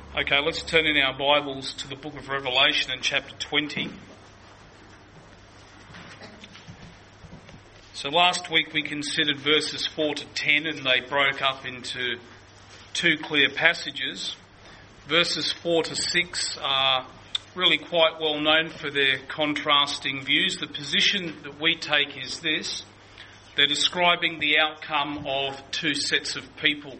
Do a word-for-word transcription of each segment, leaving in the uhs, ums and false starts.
Okay, let's turn in our Bibles to the book of Revelation in chapter twenty. So last week we considered verses four to ten, and they broke up into two clear passages. Verses four to six are really quite well known for their contrasting views. The position that we take is this: they're describing the outcome of two sets of people.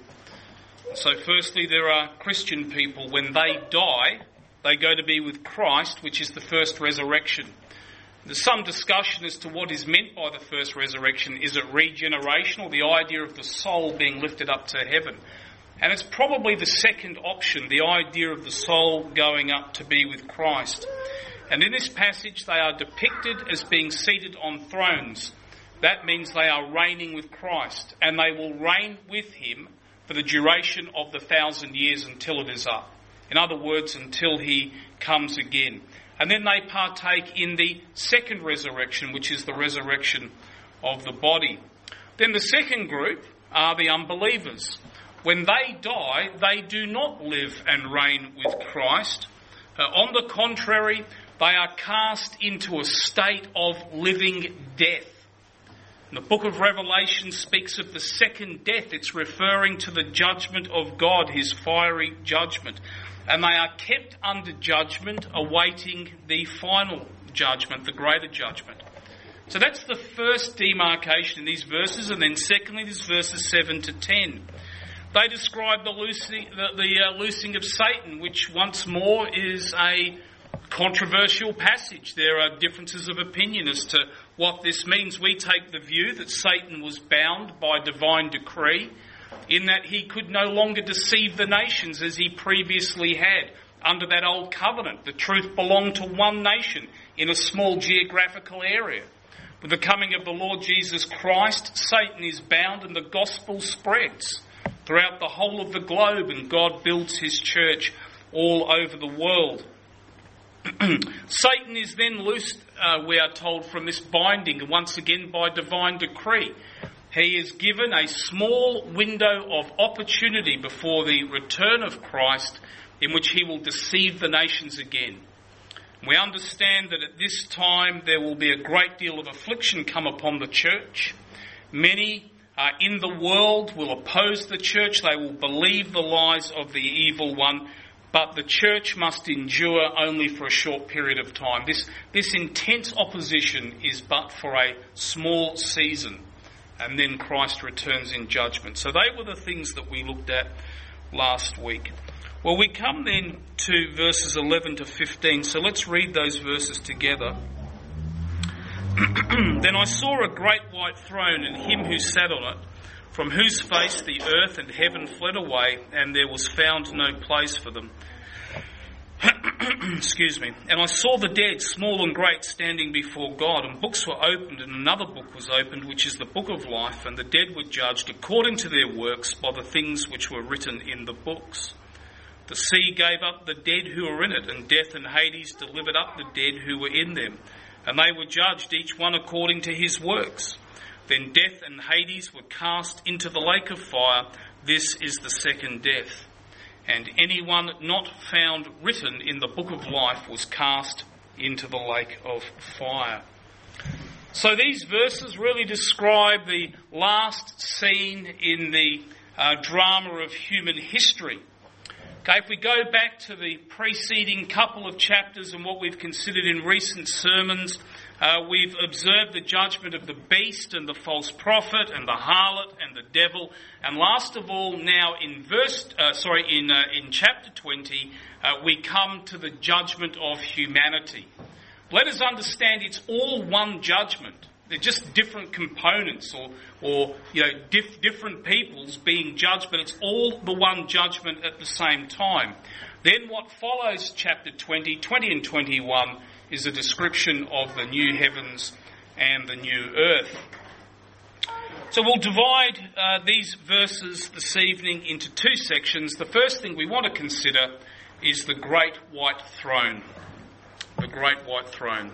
So firstly, there are Christian people. When they die, they go to be with Christ, which is the first resurrection. There's some discussion as to what is meant by the first resurrection. Is it regeneration, or the idea of the soul being lifted up to heaven? And it's probably the second option, the idea of the soul going up to be with Christ. And in this passage, they are depicted as being seated on thrones. That means they are reigning with Christ, and they will reign with him for the duration of the thousand years until it is up. In other words, until he comes again. And then they partake in the second resurrection, which is the resurrection of the body. Then the second group are the unbelievers. When they die, they do not live and reign with Christ. Uh, on the contrary, they are cast into a state of living death. And the book of Revelation speaks of the second death. It's referring to the judgment of God, his fiery judgment. And they are kept under judgment, awaiting the final judgment, the greater judgment. So that's the first demarcation in these verses. And then secondly, there's verses seven to ten. They describe the loosing, the, the uh, loosing of Satan, which once more is a controversial passage. There are differences of opinion as to what this means. We take the view that Satan was bound by divine decree, in that he could no longer deceive the nations as he previously had under that old covenant. The truth belonged to one nation in a small geographical area. With the coming of the Lord Jesus Christ, Satan is bound and the gospel spreads throughout the whole of the globe, and God builds his church all over the world. Satan is then loosed, uh, we are told, from this binding, once again by divine decree. He is given a small window of opportunity before the return of Christ in which he will deceive the nations again. We understand that at this time there will be a great deal of affliction come upon the church. Many uh, in the world will oppose the church. They will believe the lies of the evil one. But the church must endure only for a short period of time. This, this intense opposition is but for a small season, and then Christ returns in judgment. So they were the things that we looked at last week. Well, we come then to verses eleven to fifteen, so let's read those verses together. Then I saw a great white throne and him who sat on it, from whose face the earth and heaven fled away, and there was found no place for them. Excuse me. And I saw the dead, small and great, standing before God, and books were opened, and another book was opened, which is the book of life, and the dead were judged according to their works by the things which were written in the books. The sea gave up the dead who were in it, and death and Hades delivered up the dead who were in them, and they were judged, each one according to his works. Then death and Hades were cast into the lake of fire. This is the second death. And anyone not found written in the book of life was cast into the lake of fire. So these verses really describe the last scene in the uh, drama of human history. Okay, if we go back to the preceding couple of chapters and what we've considered in recent sermons, Uh, we've observed the judgment of the beast and the false prophet and the harlot and the devil, and last of all, now in verse, uh, sorry, in uh, in chapter twenty, uh, we come to the judgment of humanity. Let us understand it's all one judgment. They're just different components, or or you know, diff- different peoples being judged, but it's all the one judgment at the same time. Then what follows chapter twenty, twenty and twenty-one is a description of the new heavens and the new earth. So we'll divide uh, these verses this evening into two sections. The first thing we want to consider is the great white throne. The great white throne.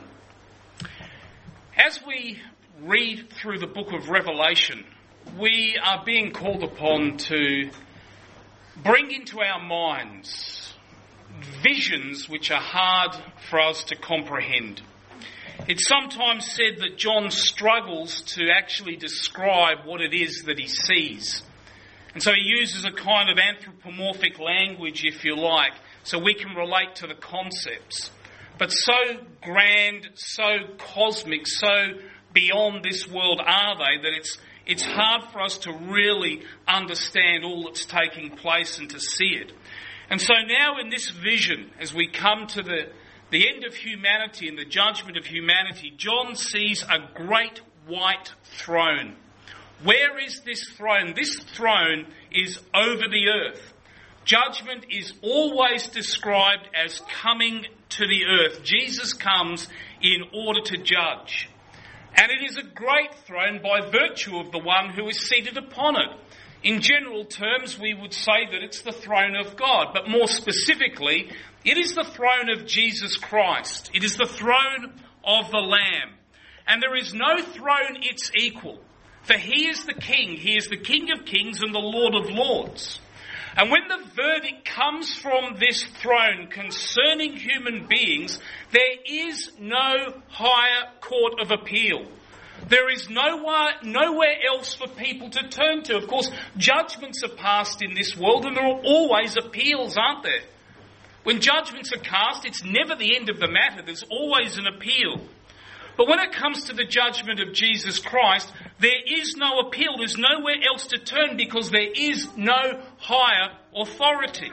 As we read through the book of Revelation, we are being called upon to bring into our minds visions which are hard for us to comprehend. It's sometimes said that John struggles to actually describe what it is that he sees. And so he uses a kind of anthropomorphic language, if you like, so we can relate to the concepts. But so grand, so cosmic, so beyond this world are they that it's it's hard for us to really understand all that's taking place and to see it. And so now in this vision, as we come to the, the end of humanity and the judgment of humanity, John sees a great white throne. Where is this throne? This throne is over the earth. Judgment is always described as coming to the earth. Jesus comes in order to judge. And it is a great throne by virtue of the one who is seated upon it. In general terms, we would say that it's the throne of God. But more specifically, it is the throne of Jesus Christ. It is the throne of the Lamb. And there is no throne its equal. For he is the King. He is the King of kings and the Lord of lords. And when the verdict comes from this throne concerning human beings, there is no higher court of appeal. There is nowhere, nowhere else for people to turn to. Of course, judgments are passed in this world and there are always appeals, aren't there? When judgments are cast, it's never the end of the matter. There's always an appeal. But when it comes to the judgment of Jesus Christ, there is no appeal. There's nowhere else to turn because there is no higher authority.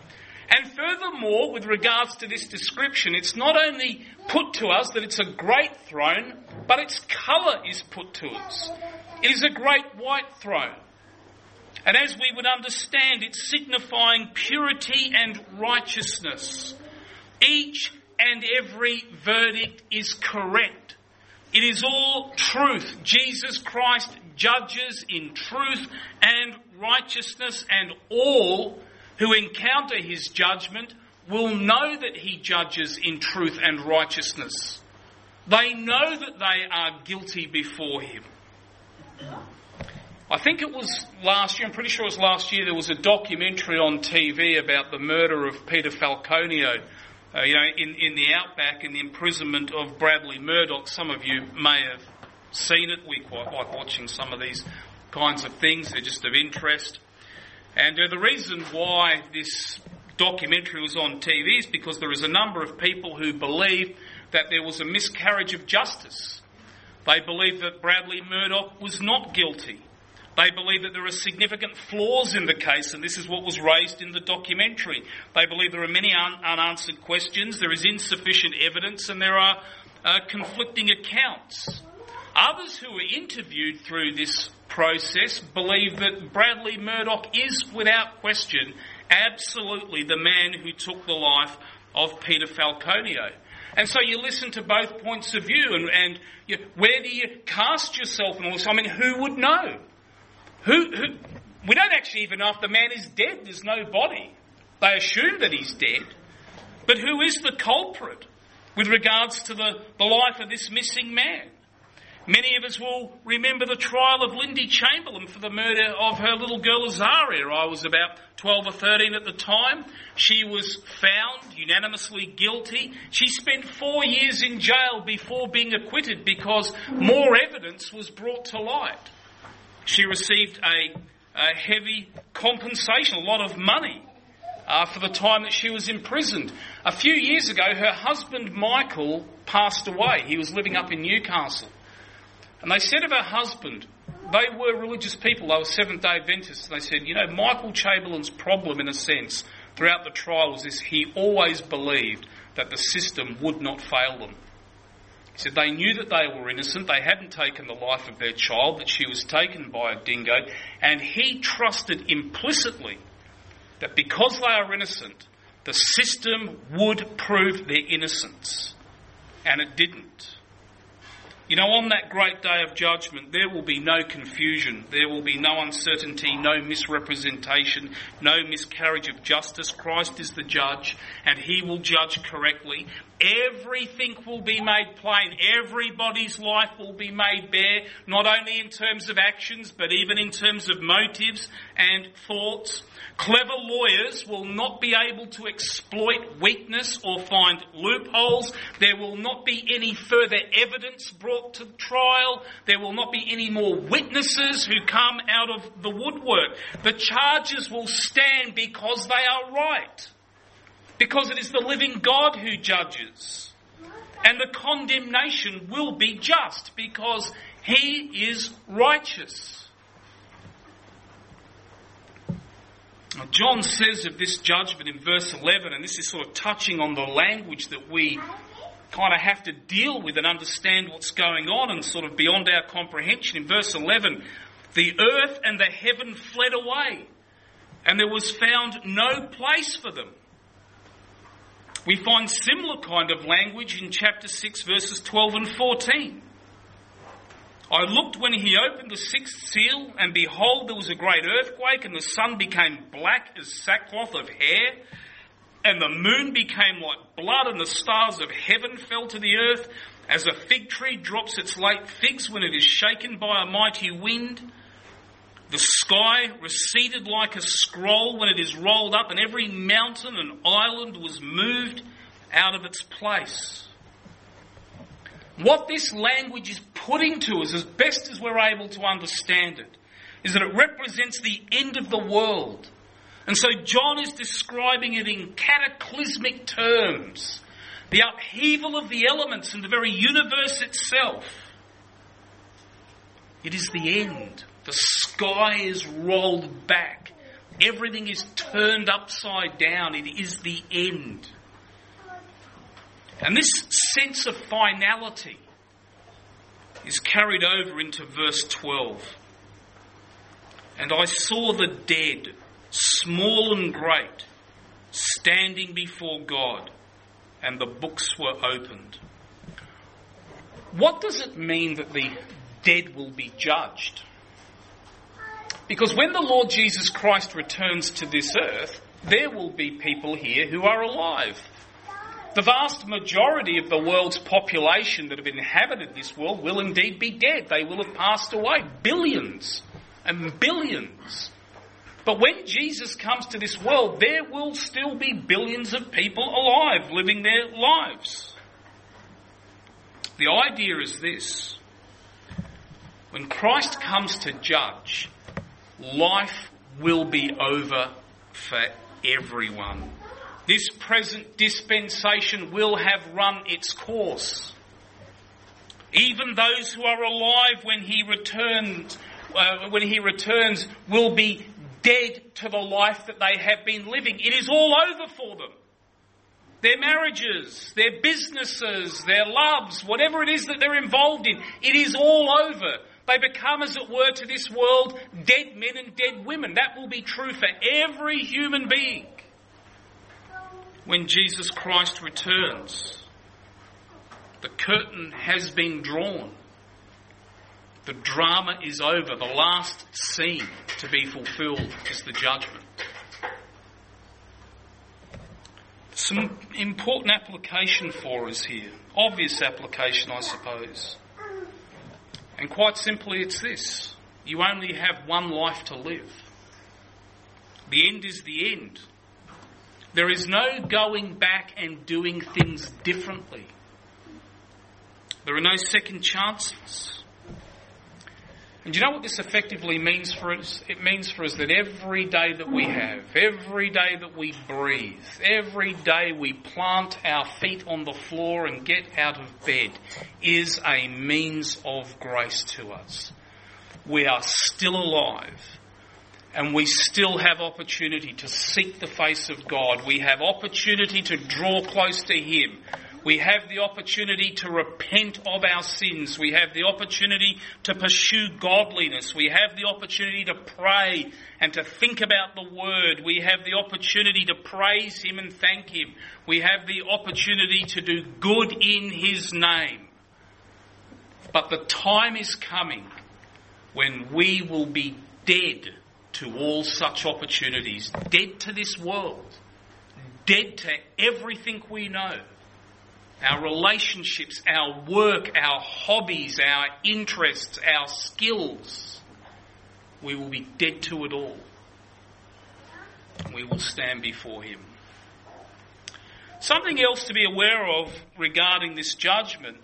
And furthermore, with regards to this description, it's not only put to us that it's a great throne, but its colour is put to us. It is a great white throne. And as we would understand, it's signifying purity and righteousness. Each and every verdict is correct. It is all truth. Jesus Christ judges in truth and righteousness, and all who encounter his judgment will know that he judges in truth and righteousness. They know that they are guilty before him. I think it was last year, I'm pretty sure it was last year, there was a documentary on T V about the murder of Peter Falconio. Uh, you know, in, in the outback, in the imprisonment of Bradley Murdoch. Some of you may have seen it. We quite like watching some of these kinds of things. They're just of interest. And uh, the reason why this documentary was on T V is because there is a number of people who believe that there was a miscarriage of justice. They believe that Bradley Murdoch was not guilty. They believe that there are significant flaws in the case, and this is what was raised in the documentary. They believe there are many un- unanswered questions, there is insufficient evidence, and there are uh, conflicting accounts. Others who were interviewed through this process believe that Bradley Murdoch is, without question, absolutely the man who took the life of Peter Falconio. And so you listen to both points of view, and, and you, where do you cast yourself in all this? I mean, who would know? Who, who, we don't actually even know if the man is dead. There's no body. They assume that he's dead. But who is the culprit with regards to the, the life of this missing man? Many of us will remember the trial of Lindy Chamberlain for the murder of her little girl Azaria. I was about twelve or thirteen at the time. She was found unanimously guilty. She spent four years in jail before being acquitted because more evidence was brought to light. She received a, a heavy compensation, a lot of money, uh, for the time that she was imprisoned. A few years ago, her husband Michael passed away. He was living up in Newcastle. And they said of her husband, they were religious people, they were Seventh-day Adventists, and they said, you know, Michael Chamberlain's problem, in a sense, throughout the trial was this: he always believed that the system would not fail them. He said they knew that they were innocent, they hadn't taken the life of their child, that she was taken by a dingo, and he trusted implicitly that because they are innocent, the system would prove their innocence. And it didn't. You know, on that great day of judgment, there will be no confusion, there will be no uncertainty, no misrepresentation, no miscarriage of justice. Christ is the judge, and he will judge correctly. Everything will be made plain. Everybody's life will be made bare, not only in terms of actions, but even in terms of motives and thoughts. Clever lawyers will not be able to exploit weakness or find loopholes. There will not be any further evidence brought to trial. There will not be any more witnesses who come out of the woodwork. The charges will stand because they are right. Because it is the living God who judges. And the condemnation will be just because he is righteous. Now, John says of this judgment in verse eleven, and this is sort of touching on the language that we kind of have to deal with and understand what's going on and sort of beyond our comprehension. In verse eleven, the earth and the heaven fled away, and there was found no place for them. We find similar kind of language in chapter six, verses twelve and fourteen. I looked when he opened the sixth seal, and behold, there was a great earthquake, and the sun became black as sackcloth of hair, and the moon became like blood, and the stars of heaven fell to the earth, as a fig tree drops its late figs when it is shaken by a mighty wind. The sky receded like a scroll when it is rolled up, and every mountain and island was moved out of its place. What this language is putting to us, as best as we're able to understand it, is that it represents the end of the world. And so John is describing it in cataclysmic terms. The upheaval of the elements and the very universe itself. It is the end. The sky is rolled back. Everything is turned upside down. It is the end. And this sense of finality is carried over into verse twelve. And I saw the dead, small and great, standing before God, and the books were opened. What does it mean that the dead will be judged? Because when the Lord Jesus Christ returns to this earth, there will be people here who are alive. The vast majority of the world's population that have inhabited this world will indeed be dead. They will have passed away. Billions and billions. But when Jesus comes to this world, there will still be billions of people alive, living their lives. The idea is this. When Christ comes to judge, life will be over for everyone. This present dispensation will have run its course. Even those who are alive when he returns, uh, when he returns, will be dead to the life that they have been living. It is all over for them. Their marriages, their businesses, their loves, whatever it is that they're involved in, it is all over. They become, as it were, to this world, dead men and dead women. That will be true for every human being. When Jesus Christ returns, the curtain has been drawn. The drama is over. The last scene to be fulfilled is the judgment. Some important application for us here. Obvious application, I suppose. And quite simply, it's this. You only have one life to live. The end is the end. There is no going back and doing things differently. There are no second chances. And do you know what this effectively means for us? It means for us that every day that we have, every day that we breathe, every day we plant our feet on the floor and get out of bed is a means of grace to us. We are still alive. And we still have opportunity to seek the face of God. We have opportunity to draw close to him. We have the opportunity to repent of our sins. We have the opportunity to pursue godliness. We have the opportunity to pray and to think about the word. We have the opportunity to praise him and thank him. We have the opportunity to do good in his name. But the time is coming when we will be dead to all such opportunities, dead to this world, dead to everything we know, our relationships, our work, our hobbies, our interests, our skills. We will be dead to it all. we will stand before him. Something else to be aware of regarding this judgment: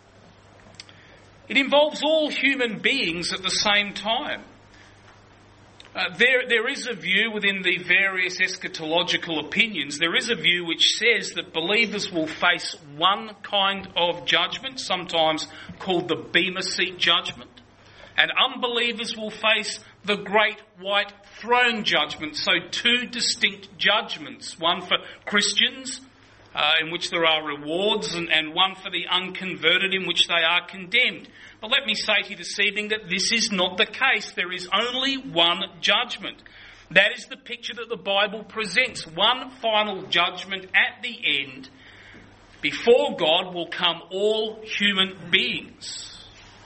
it involves all human beings at the same time. Uh, there, there is a view within the various eschatological opinions, there is a view which says that believers will face one kind of judgment, sometimes called the Bema Seat judgment, and unbelievers will face the Great White Throne judgment. So two distinct judgments, one for Christians, uh, in which there are rewards, and, and one for the unconverted, in which they are condemned. But let me say to you this evening that this is not the case. There is only one judgment. That is the picture that the Bible presents. One final judgment at the end. Before God will come all human beings.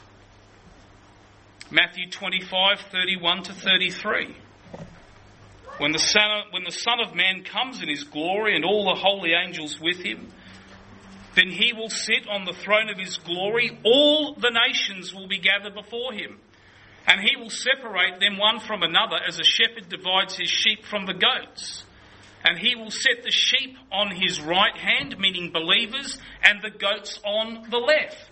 Matthew twenty-five, thirty-one to thirty-three. When the Son of, when the Son of Man comes in his glory and all the holy angels with him, then he will sit on the throne of his glory. All the nations will be gathered before him. And he will separate them one from another as a shepherd divides his sheep from the goats. And he will set the sheep on his right hand, meaning believers, and the goats on the left.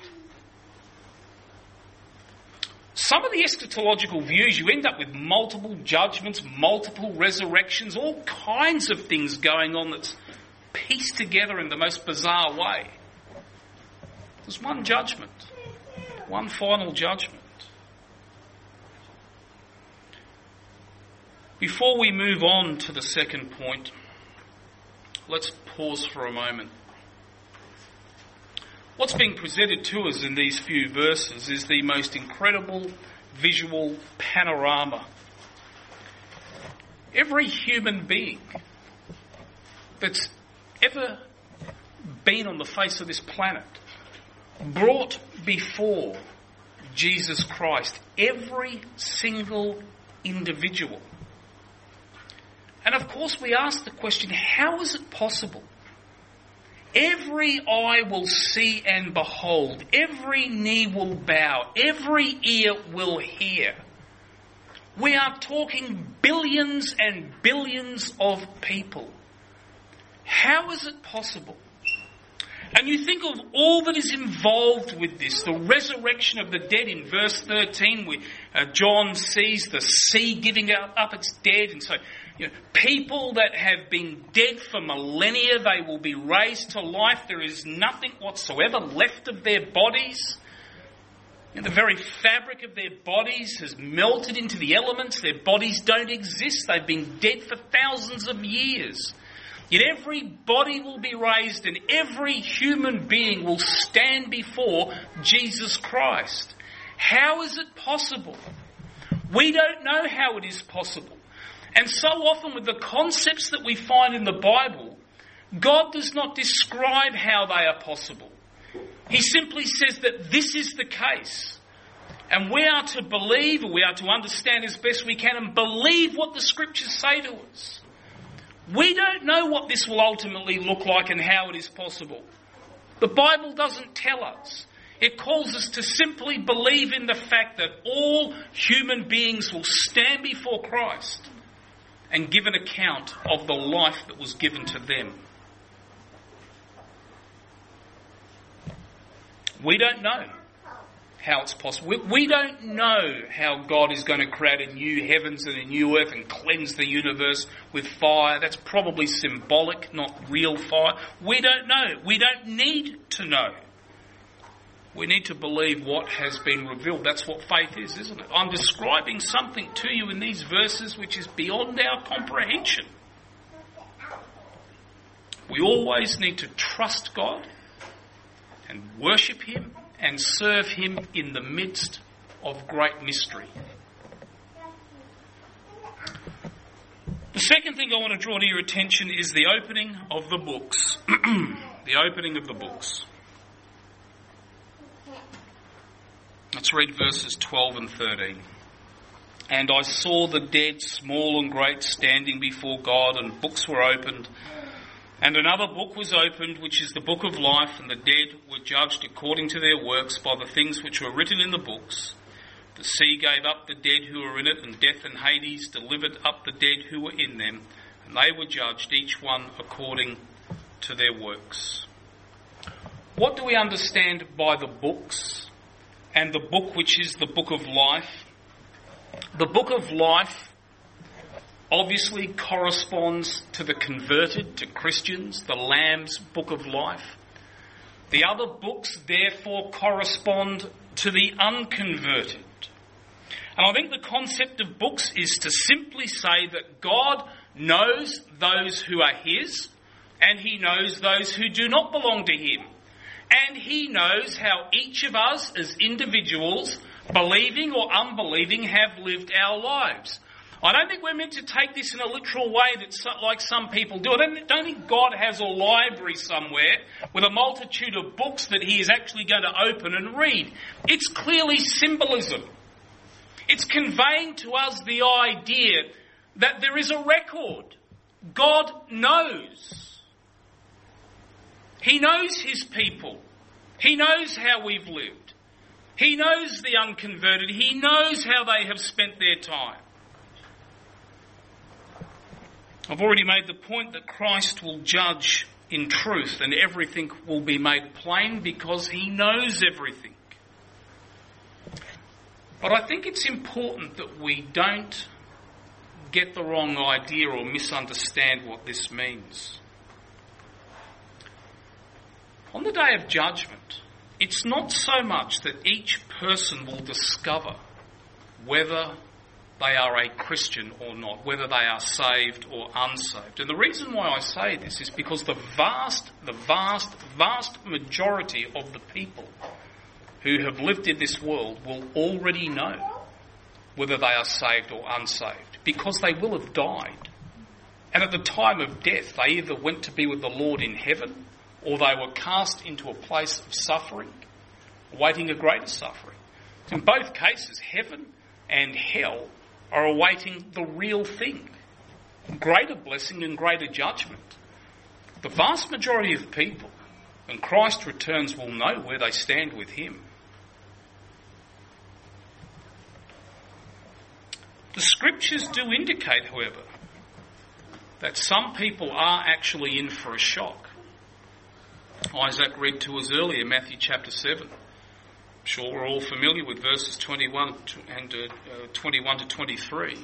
Some of the eschatological views, you end up with multiple judgments, multiple resurrections, all kinds of things going on that's pieced together in the most bizarre way. There's one judgment, one final judgment. Before we move on to the second point, let's pause for a moment. What's being presented to us in these few verses is the most incredible visual panorama. Every human being that's ever been on the face of this planet, brought before Jesus Christ, every single individual. And of course we ask the question, how is it possible? Every eye will see and behold, every knee will bow, every ear will hear. We are talking billions and billions of people. How is it possible? And you think of all that is involved with this, the resurrection of the dead. In verse thirteen, we, uh, John sees the sea giving up, up its dead. And so, you know, people that have been dead for millennia, they will be raised to life. There is nothing whatsoever left of their bodies. And the very fabric of their bodies has melted into the elements. Their bodies don't exist. They've been dead for thousands of years. Yet every body will be raised and every human being will stand before Jesus Christ. How is it possible? We don't know how it is possible. And so often with the concepts that we find in the Bible, God does not describe how they are possible. He simply says that this is the case. And we are to believe, or we are to understand as best we can and believe what the Scriptures say to us. We don't know what this will ultimately look like and how it is possible. The Bible doesn't tell us. It calls us to simply believe in the fact that all human beings will stand before Christ and give an account of the life that was given to them. We don't know how it's possible. We, we don't know how God is going to create a new heavens and a new earth and cleanse the universe with fire. That's probably symbolic, not real fire. We don't know. We don't need to know. We need to believe what has been revealed. That's what faith is, isn't it? I'm describing something to you in these verses which is beyond our comprehension. We always need to trust God and worship Him and serve Him in the midst of great mystery. The second thing I want to draw to your attention is the opening of the books. The opening of the books. Let's read verses twelve and thirteen. And I saw the dead, small and great, standing before God, and books were opened. And another book was opened, which is the book of life, and the dead were judged according to their works by the things which were written in the books. The sea gave up the dead who were in it, and death and Hades delivered up the dead who were in them, and they were judged, each one according to their works. What do we understand by the books and the book which is the book of life? The book of life obviously corresponds to the converted, to Christians, the Lamb's book of life. The other books therefore correspond to the unconverted. And I think the concept of books is to simply say that God knows those who are his, and he knows those who do not belong to him. And he knows how each of us as individuals, believing or unbelieving, have lived our lives. I don't think we're meant to take this in a literal way that so, like some people do. I don't, don't think God has a library somewhere with a multitude of books that he is actually going to open and read. It's clearly symbolism. It's conveying to us the idea that there is a record. God knows. He knows his people. He knows how we've lived. He knows the unconverted. He knows how they have spent their time. I've already made the point that Christ will judge in truth and everything will be made plain because he knows everything. But I think it's important that we don't get the wrong idea or misunderstand what this means. On the day of judgment, it's not so much that each person will discover whether they are a Christian or not, whether they are saved or unsaved. And the reason why I say this is because the vast, the vast, vast majority of the people who have lived in this world will already know whether they are saved or unsaved, because they will have died. And at the time of death, they either went to be with the Lord in heaven, or they were cast into a place of suffering, awaiting a greater suffering. In both cases, heaven and hell are awaiting the real thing, greater blessing and greater judgment. The vast majority of people, when Christ returns, will know where they stand with him. The scriptures do indicate, however, that some people are actually in for a shock. Isaac read to us earlier, Matthew chapter seven. I'm sure we're all familiar with verses twenty-one and uh, twenty-one to twenty-three.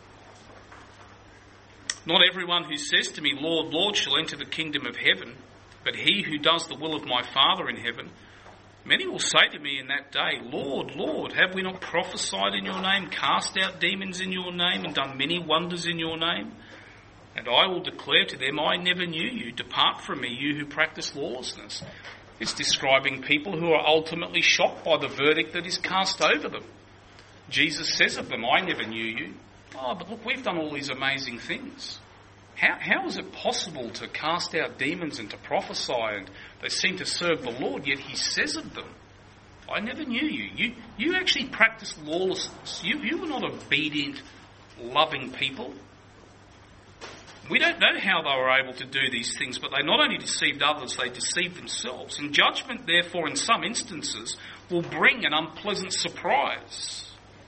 Not everyone who says to me, Lord, Lord, shall enter the kingdom of heaven, but he who does the will of my Father in heaven. Many will say to me in that day, Lord, Lord, have we not prophesied in your name, cast out demons in your name, and done many wonders in your name? And I will declare to them, I never knew you. Depart from me, you who practice lawlessness. It's describing people who are ultimately shocked by the verdict that is cast over them. Jesus says of them, I never knew you. Oh, but look, we've done all these amazing things. How, how is it possible to cast out demons and to prophesy, and they seem to serve the Lord, yet he says of them, I never knew you. You, you actually practice lawlessness. You, you were not obedient, loving people. We don't know how they were able to do these things, but they not only deceived others, they deceived themselves. And judgment, therefore, in some instances, will bring an unpleasant surprise.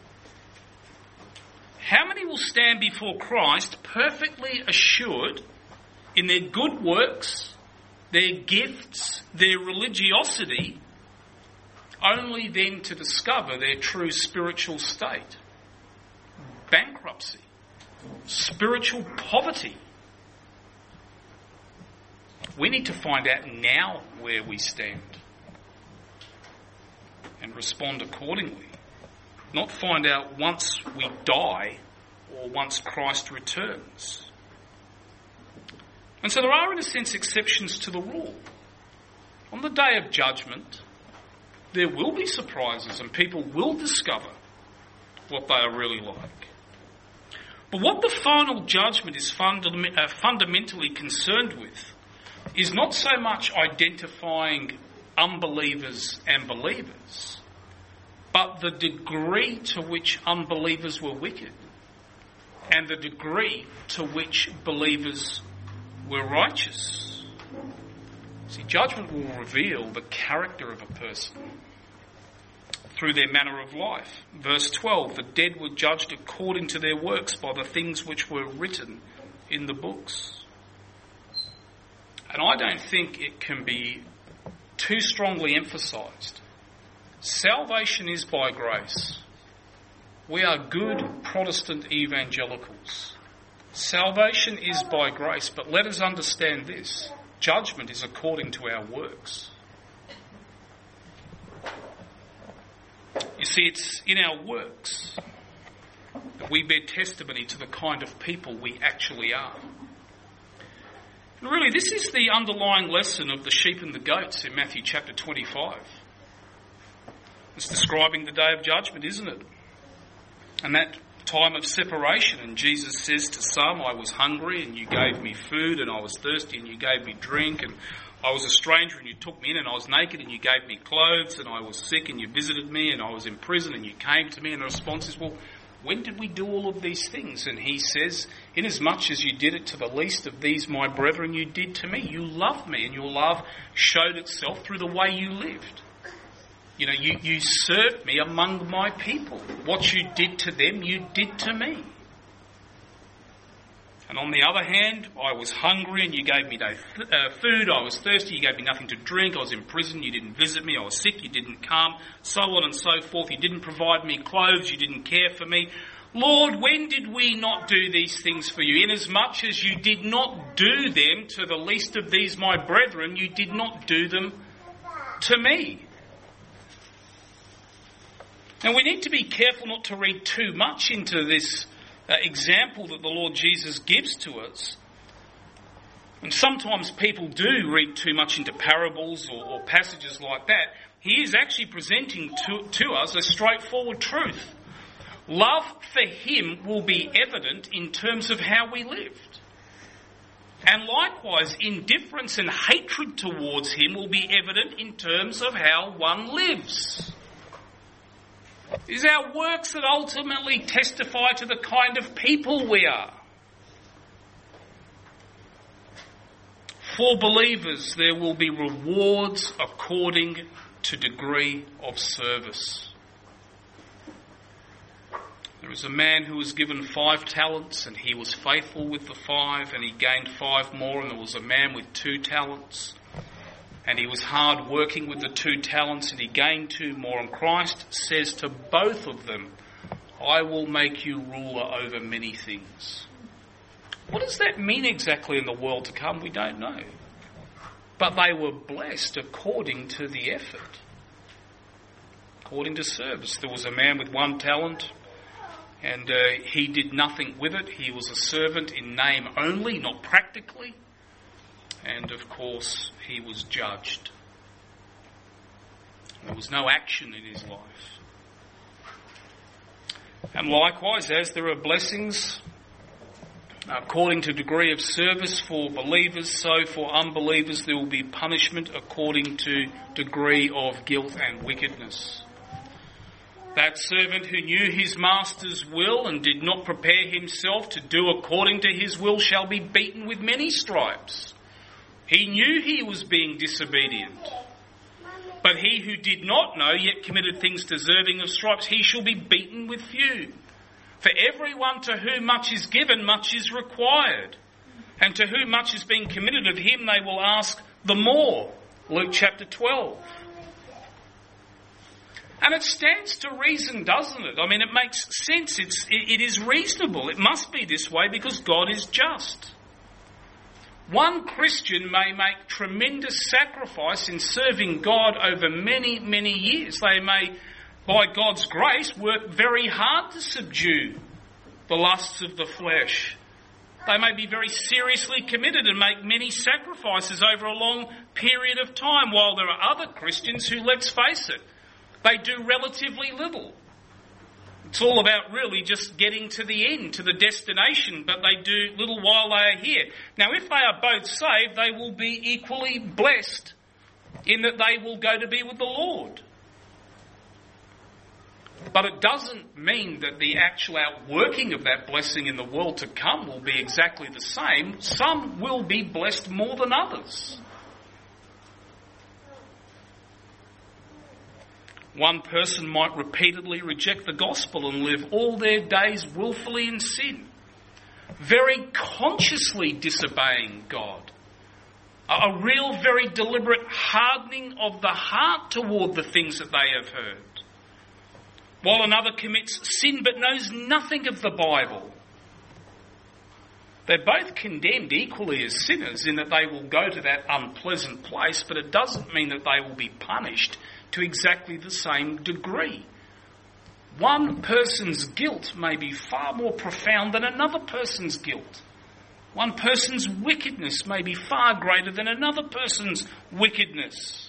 How many will stand before Christ perfectly assured in their good works, their gifts, their religiosity, only then to discover their true spiritual state? Bankruptcy, spiritual poverty. We need to find out now where we stand and respond accordingly. Not find out once we die or once Christ returns. And so there are, in a sense, exceptions to the rule. On the day of judgment, there will be surprises and people will discover what they are really like. But what the final judgment is funda- uh, fundamentally concerned with is not so much identifying unbelievers and believers, but the degree to which unbelievers were wicked and the degree to which believers were righteous. See, judgment will reveal the character of a person through their manner of life. Verse twelve, the dead were judged according to their works by the things which were written in the books. And I don't think it can be too strongly emphasised. Salvation is by grace. We are good Protestant evangelicals. Salvation is by grace, but let us understand this. Judgment is according to our works. You see, it's in our works that we bear testimony to the kind of people we actually are. And really, this is the underlying lesson of the sheep and the goats in Matthew chapter twenty-five. It's describing the day of judgment, isn't it? And that time of separation, and Jesus says to some, I was hungry and you gave me food, and I was thirsty and you gave me drink, and I was a stranger and you took me in, and I was naked and you gave me clothes, and I was sick and you visited me, and I was in prison and you came to me. And the response is, well, when did we do all of these things? And he says, inasmuch as you did it to the least of these my brethren, you did to me. You loved me, and your love showed itself through the way you lived. You know, you, you served me among my people. What you did to them, you did to me. And on the other hand, I was hungry and you gave me no uh, food. I was thirsty, you gave me nothing to drink. I was in prison, you didn't visit me. I was sick, you didn't come. So on and so forth. You didn't provide me clothes, you didn't care for me. Lord, when did we not do these things for you? Inasmuch as you did not do them to the least of these my brethren, you did not do them to me. Now, we need to be careful not to read too much into this uh, example that the Lord Jesus gives to us. And sometimes people do read too much into parables or, or passages like that. He is actually presenting to, to us a straightforward truth. Love for him will be evident in terms of how we lived. And likewise, indifference and hatred towards him will be evident in terms of how one lives. It is our works that ultimately testify to the kind of people we are. For believers, there will be rewards according to degree of service. There was a man who was given five talents, and he was faithful with the five, and he gained five more. And there was a man with two talents, and he was hard working with the two talents, and he gained two more. And Christ says to both of them, I will make you ruler over many things. What does that mean exactly in the world to come? We don't know. But they were blessed according to the effort, according to service. There was a man with one talent, and uh, he did nothing with it. He was a servant in name only, not practically. And of course, he was judged. There was no action in his life. And likewise, as there are blessings according to degree of service for believers, so for unbelievers there will be punishment according to degree of guilt and wickedness. That servant who knew his master's will and did not prepare himself to do according to his will shall be beaten with many stripes. He knew he was being disobedient. But he who did not know yet committed things deserving of stripes, he shall be beaten with few. For everyone to whom much is given, much is required. And to whom much is being committed of him, they will ask the more. Luke chapter twelve. And it stands to reason, doesn't it? I mean, it makes sense. It's, it, it is reasonable. It must be this way because God is just. One Christian may make tremendous sacrifice in serving God over many, many years. They may, by God's grace, work very hard to subdue the lusts of the flesh. They may be very seriously committed and make many sacrifices over a long period of time, while there are other Christians who, let's face it, they do relatively little. It's all about really just getting to the end, to the destination, but they do little while they are here. Now, if they are both saved, they will be equally blessed in that they will go to be with the Lord. But it doesn't mean that the actual outworking of that blessing in the world to come will be exactly the same. Some will be blessed more than others. One person might repeatedly reject the gospel and live all their days willfully in sin. very consciously disobeying God. A, a real, very deliberate hardening of the heart toward the things that they have heard. While another commits sin but knows nothing of the Bible. They're both condemned equally as sinners in that they will go to that unpleasant place, but it doesn't mean that they will be punished to exactly the same degree. One person's guilt may be far more profound than another person's guilt. One person's wickedness may be far greater than another person's wickedness.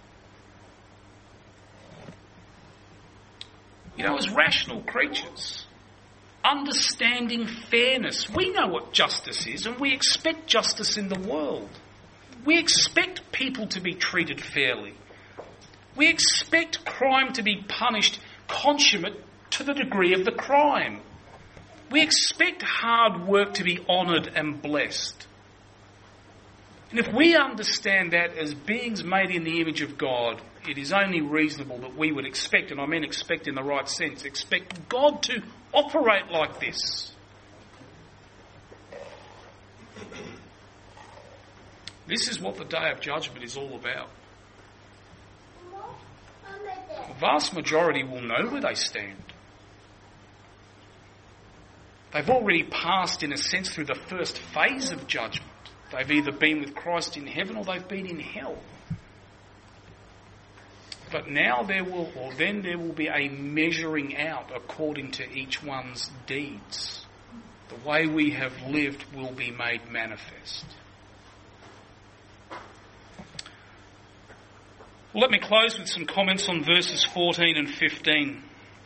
You know, as rational creatures, understanding fairness, we know what justice is and we expect justice in the world. We expect people to be treated fairly. We expect crime to be punished consummate to the degree of the crime. We expect hard work to be honoured and blessed. And if we understand that as beings made in the image of God, it is only reasonable that we would expect, and I mean expect in the right sense, expect God to operate like this. This is what the Day of Judgment is all about. The vast majority will know where they stand. They've already passed, in a sense, through the first phase of judgment. They've either been with Christ in heaven or they've been in hell. But now there will, or then there will be a measuring out according to each one's deeds. The way we have lived will be made manifest. Well, let me close with some comments on verses fourteen and fifteen.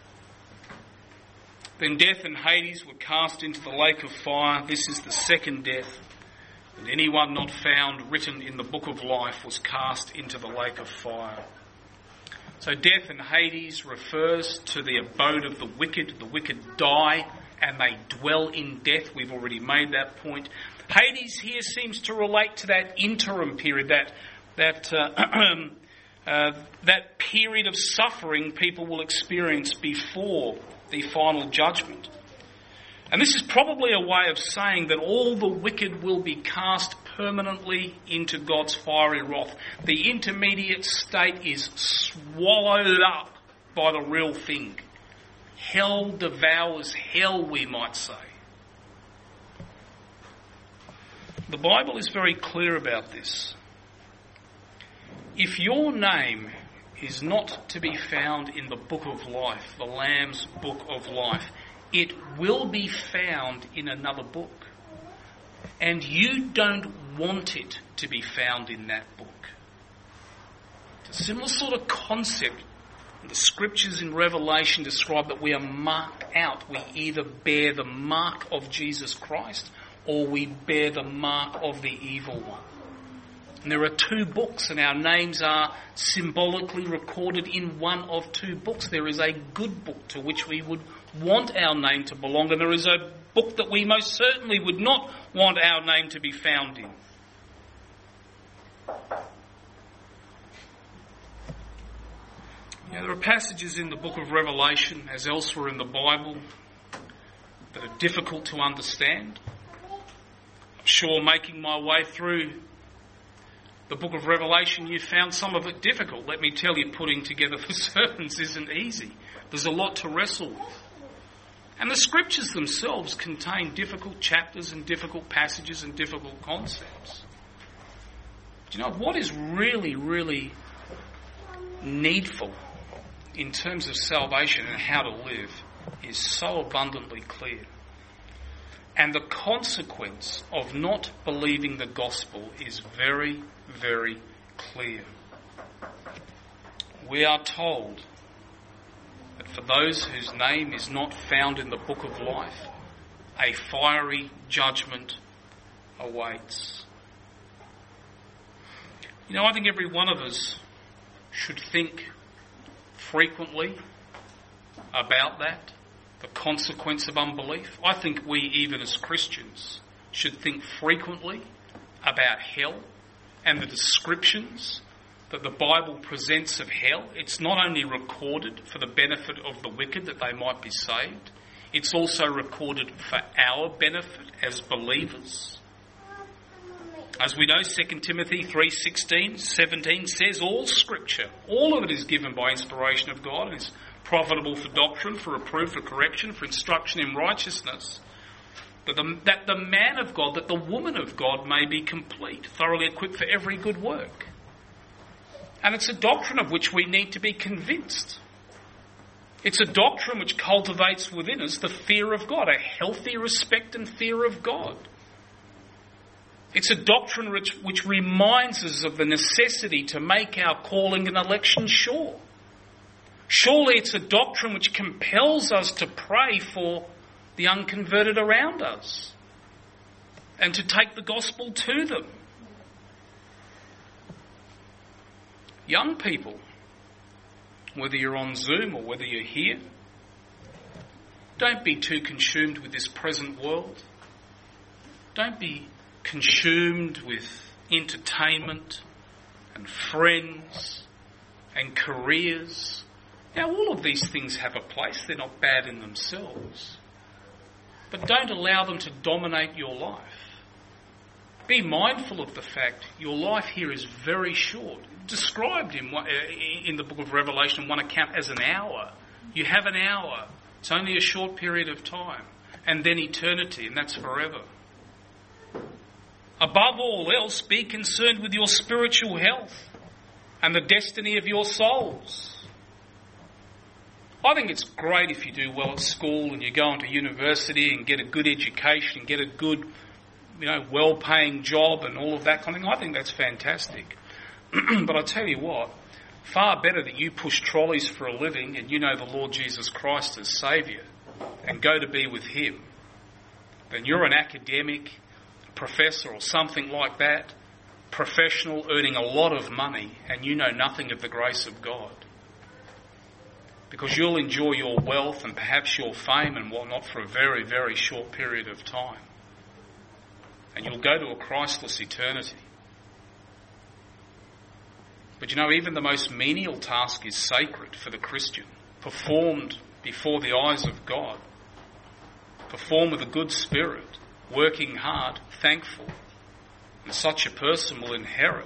Then death and Hades were cast into the lake of fire. This is the second death. And anyone not found written in the book of life was cast into the lake of fire. So death and Hades refers to the abode of the wicked. The wicked die and they dwell in death. We've already made that point. Hades here seems to relate to that interim period, that that uh, uh, that period of suffering people will experience before the final judgment. And this is probably a way of saying that all the wicked will be cast permanently into God's fiery wrath. The intermediate state is swallowed up by the real thing. Hell devours hell, we might say. The Bible is very clear about this. If your name is not to be found in the book of life, the Lamb's book of life, it will be found in another book. And you don't want it to be found in that book. It's a similar sort of concept. The scriptures in Revelation describe that we are marked out. We either bear the mark of Jesus Christ or we bear the mark of the evil one. And there are two books and our names are symbolically recorded in one of two books. There is a good book to which we would want our name to belong, and there is a book that we most certainly would not want our name to be found in. You know, there are passages in the book of Revelation, as elsewhere in the Bible, that are difficult to understand. I'm sure making my way through the book of Revelation, you found some of it difficult. Let me tell you, putting together the sermons isn't easy. There's a lot to wrestle with. And the scriptures themselves contain difficult chapters and difficult passages and difficult concepts. Do you know what is really, really needful in terms of salvation and how to live is so abundantly clear. And the consequence of not believing the gospel is very, very clear. We are told that for those whose name is not found in the book of life, a fiery judgment awaits. You know, I think every one of us should think frequently about that, the consequence of unbelief. I think we, even as Christians, should think frequently about hell and the descriptions that the Bible presents of hell. It's not only recorded for the benefit of the wicked that they might be saved, It's also recorded for our benefit as believers. As we know, Second Timothy three sixteen, seventeen says all Scripture, all of it is given by inspiration of God and is profitable for doctrine, for reproof, for correction, for instruction in righteousness, that the, that the man of God, that the woman of God may be complete, thoroughly equipped for every good work. And it's a doctrine of which we need to be convinced. It's a doctrine which cultivates within us the fear of God, a healthy respect and fear of God. It's a doctrine which, which reminds us of the necessity to make our calling and election sure. Surely it's a doctrine which compels us to pray for the unconverted around us and to take the gospel to them. Young people, whether you're on Zoom or whether you're here, don't be too consumed with this present world. Don't be consumed with entertainment and friends and careers. Now, all of these things have a place. They're not bad in themselves. But don't allow them to dominate your life. Be mindful of the fact your life here is very short. Described in, in the book of Revelation, one account, as an hour. You have an hour. It's only a short period of time. And then eternity, and that's forever. Above all else, be concerned with your spiritual health and the destiny of your souls. I think it's great if you do well at school and you go into university and get a good education and get a good, you know, well-paying job and all of that kind of thing. I think that's fantastic. But I tell you what, far better that you push trolleys for a living and you know the Lord Jesus Christ as Saviour and go to be with Him than you're an academic, professor or something like that, professional, earning a lot of money, and you know nothing of the grace of God. Because you'll enjoy your wealth and perhaps your fame and whatnot for a very, very short period of time. And you'll go to a Christless eternity. But you know, even the most menial task is sacred for the Christian, performed before the eyes of God, performed with a good spirit, working hard, thankful, and such a person will inherit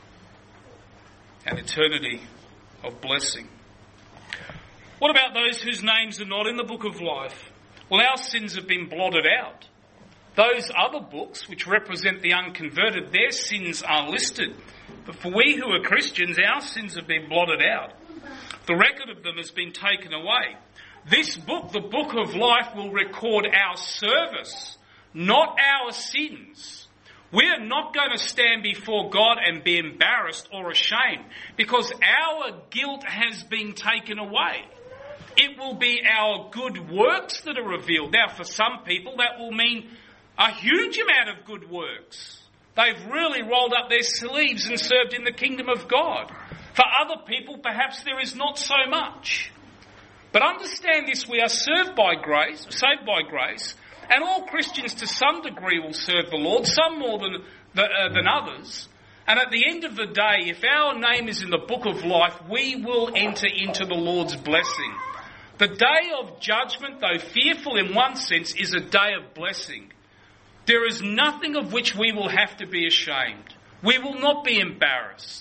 an eternity of blessing. What about those whose names are not in the book of life? Well, our sins have been blotted out. Those other books, which represent the unconverted, their sins are listed. But for we who are Christians, our sins have been blotted out. The record of them has been taken away. This book, the book of life, will record our service, not our sins. We're not going to stand before God and be embarrassed or ashamed because our guilt has been taken away. It will be our good works that are revealed. Now, for some people, that will mean a huge amount of good works. They've really rolled up their sleeves and served in the kingdom of God. For other people, perhaps there is not so much. But understand this, we are served by grace, saved by grace, and all Christians to some degree will serve the Lord, some more than, the, uh, than others. And at the end of the day, if our name is in the book of life, we will enter into the Lord's blessing. The day of judgment, though fearful in one sense, is a day of blessing. There is nothing of which we will have to be ashamed. We will not be embarrassed.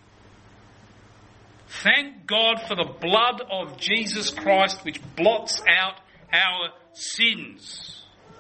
Thank God for the blood of Jesus Christ which blots out our sins.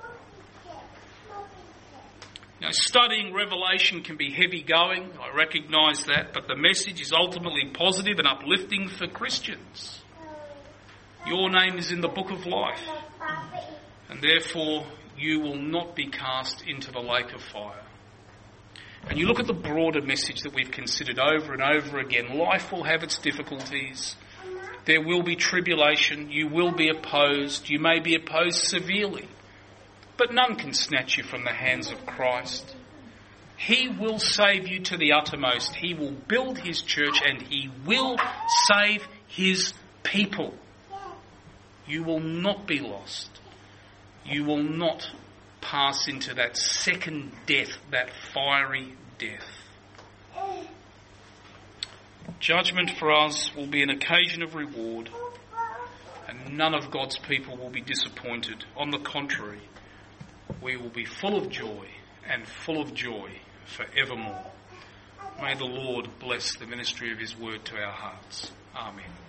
Now, studying Revelation can be heavy going, I recognise that, but the message is ultimately positive and uplifting for Christians. Your name is in the book of life, and therefore you will not be cast into the lake of fire. And you look at the broader message that we've considered over and over again. Life will have its difficulties. There will be tribulation. You will be opposed. You may be opposed severely. But none can snatch you from the hands of Christ. He will save you to the uttermost. He will build his church and he will save his people. You will not be lost. You will not pass into that second death, that fiery death. Judgment for us will be an occasion of reward, and none of God's people will be disappointed. On the contrary, we will be full of joy and full of joy forevermore. May the Lord bless the ministry of his word to our hearts. Amen.